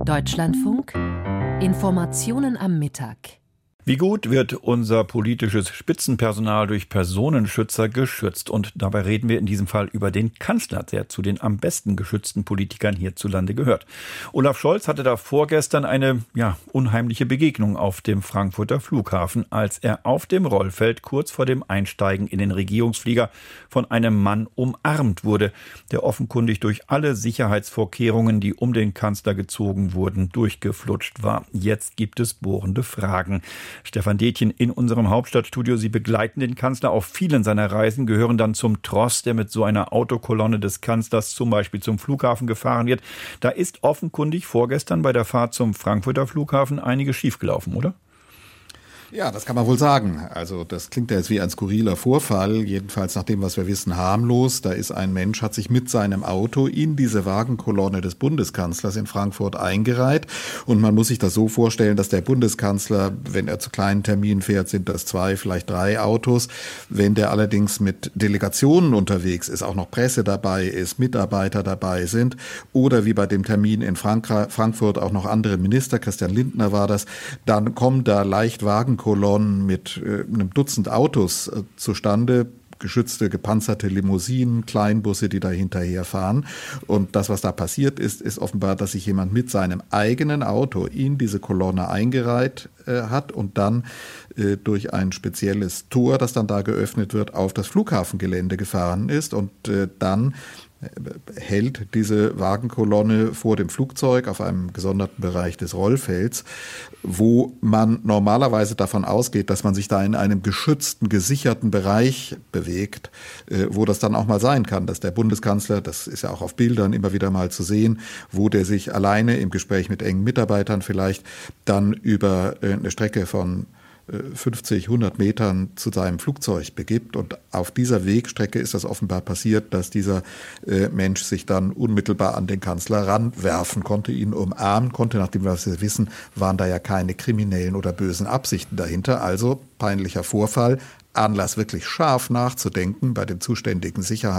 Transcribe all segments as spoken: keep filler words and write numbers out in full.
Deutschlandfunk Informationen am Mittag. Wie gut wird unser politisches Spitzenpersonal durch Personenschützer geschützt? Und dabei reden wir in diesem Fall über den Kanzler, der zu den am besten geschützten Politikern hierzulande gehört. Olaf Scholz hatte da vorgestern eine ja, unheimliche Begegnung auf dem Frankfurter Flughafen, als er auf dem Rollfeld kurz vor dem Einsteigen in den Regierungsflieger von einem Mann umarmt wurde, der offenkundig durch alle Sicherheitsvorkehrungen, die um den Kanzler gezogen wurden, durchgeflutscht war. Jetzt gibt es bohrende Fragen. Stefan Detjen in unserem Hauptstadtstudio. Sie begleiten den Kanzler auf vielen seiner Reisen, gehören dann zum Tross, der mit so einer Autokolonne des Kanzlers zum Beispiel zum Flughafen gefahren wird. Da ist offenkundig vorgestern bei der Fahrt zum Frankfurter Flughafen einiges schiefgelaufen, oder? Ja, das kann man wohl sagen. Also das klingt ja jetzt wie ein skurriler Vorfall, jedenfalls nach dem, was wir wissen, harmlos. Da ist ein Mensch, hat sich mit seinem Auto in diese Wagenkolonne des Bundeskanzlers in Frankfurt eingereiht. Und man muss sich das so vorstellen, dass der Bundeskanzler, wenn er zu kleinen Terminen fährt, sind das zwei, vielleicht drei Autos. Wenn der allerdings mit Delegationen unterwegs ist, auch noch Presse dabei ist, Mitarbeiter dabei sind oder wie bei dem Termin in Frank- Frankfurt auch noch andere Minister, Christian Lindner war das, dann kommen da leicht Wagen Kolonnen mit äh, einem Dutzend Autos äh, zustande, geschützte, gepanzerte Limousinen, Kleinbusse, die da hinterherfahren. Und das, was da passiert ist, ist offenbar, dass sich jemand mit seinem eigenen Auto in diese Kolonne eingereiht äh, hat und dann äh, durch ein spezielles Tor, das dann da geöffnet wird, auf das Flughafengelände gefahren ist und äh, dann hält diese Wagenkolonne vor dem Flugzeug auf einem gesonderten Bereich des Rollfelds, wo man normalerweise davon ausgeht, dass man sich da in einem geschützten, gesicherten Bereich bewegt, wo das dann auch mal sein kann, dass der Bundeskanzler, das ist ja auch auf Bildern immer wieder mal zu sehen, wo der sich alleine im Gespräch mit engen Mitarbeitern vielleicht dann über eine Strecke von fünfzig, hundert Metern zu seinem Flugzeug begibt. Und auf dieser Wegstrecke ist das offenbar passiert, dass dieser äh, Mensch sich dann unmittelbar an den Kanzler ranwerfen konnte, ihn umarmen konnte. Nachdem wir das wissen, waren da ja keine kriminellen oder bösen Absichten dahinter. Also peinlicher Vorfall. Anlass, wirklich scharf nachzudenken bei dem zuständigen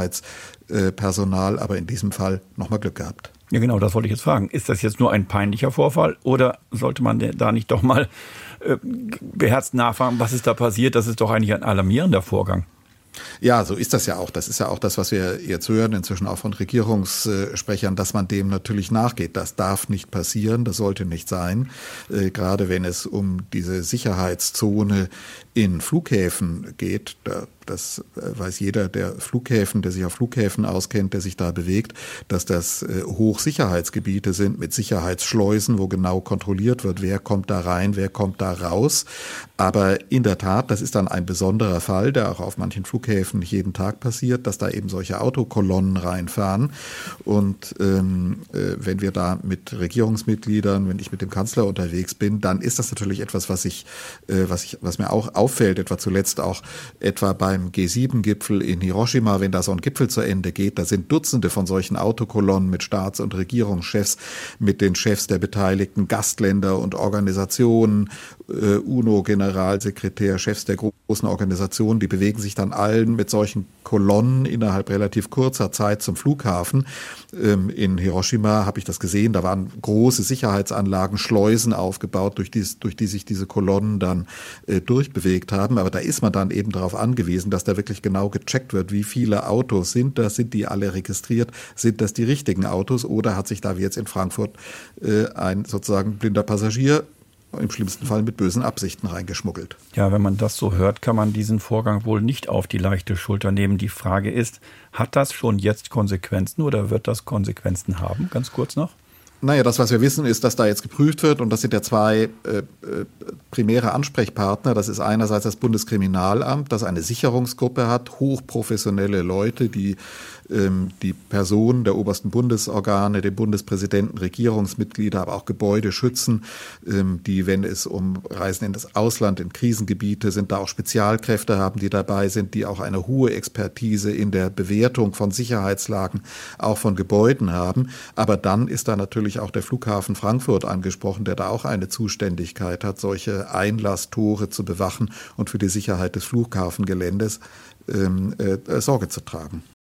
Sicherheitspersonal, aber in diesem Fall nochmal Glück gehabt. Ja genau, das wollte ich jetzt fragen. Ist das jetzt nur ein peinlicher Vorfall oder sollte man da nicht doch mal äh, beherzt nachfragen, was ist da passiert? Das ist doch eigentlich ein alarmierender Vorgang. Ja, so ist das ja auch. Das ist ja auch das, was wir jetzt hören, inzwischen auch von Regierungssprechern, dass man dem natürlich nachgeht. Das darf nicht passieren, das sollte nicht sein. Äh, gerade wenn es um diese Sicherheitszone in Flughäfen geht, da das weiß jeder der Flughäfen, der sich auf Flughäfen auskennt, der sich da bewegt, dass das äh, Hochsicherheitsgebiete sind mit Sicherheitsschleusen, wo genau kontrolliert wird, wer kommt da rein, wer kommt da raus. Aber in der Tat, das ist dann ein besonderer Fall, der auch auf manchen Flughäfen nicht jeden Tag passiert, dass da eben solche Autokolonnen reinfahren. Und ähm, äh, wenn wir da mit Regierungsmitgliedern, wenn ich mit dem Kanzler unterwegs bin, dann ist das natürlich etwas, was ich, äh, was ich, was mir auch auffällt, etwa zuletzt auch etwa bei beim G sieben Gipfel in Hiroshima, wenn da so ein Gipfel zu Ende geht, da sind Dutzende von solchen Autokolonnen mit Staats- und Regierungschefs, mit den Chefs der beteiligten Gastländer und Organisationen, äh, UNO-Generalsekretär, Chefs der großen Organisationen, die bewegen sich dann allen mit solchen Kolonnen innerhalb relativ kurzer Zeit zum Flughafen. Ähm, in Hiroshima habe ich das gesehen, da waren große Sicherheitsanlagen, Schleusen aufgebaut, durch die, durch die sich diese Kolonnen dann äh, durchbewegt haben. Aber da ist man dann eben darauf angewiesen, dass da wirklich genau gecheckt wird, wie viele Autos sind das, sind die alle registriert, sind das die richtigen Autos oder hat sich da wie jetzt in Frankfurt äh, ein sozusagen blinder Passagier im schlimmsten Fall mit bösen Absichten reingeschmuggelt. Ja, wenn man das so hört, kann man diesen Vorgang wohl nicht auf die leichte Schulter nehmen. Die Frage ist, hat das schon jetzt Konsequenzen oder wird das Konsequenzen haben? Ganz kurz noch. Naja, das, was wir wissen, ist, dass da jetzt geprüft wird und das sind ja zwei äh, primäre Ansprechpartner. Das ist einerseits das Bundeskriminalamt, das eine Sicherungsgruppe hat, hochprofessionelle Leute, die ähm, die Personen der obersten Bundesorgane, den Bundespräsidenten, Regierungsmitglieder, aber auch Gebäude schützen, ähm, die, wenn es um Reisen in das Ausland, in Krisengebiete sind, da auch Spezialkräfte haben, die dabei sind, die auch eine hohe Expertise in der Bewertung von Sicherheitslagen, auch von Gebäuden haben. Aber dann ist da natürlich auch der Flughafen Frankfurt angesprochen, der da auch eine Zuständigkeit hat, solche Einlasstore zu bewachen und für die Sicherheit des Flughafengeländes ähm, äh, Sorge zu tragen.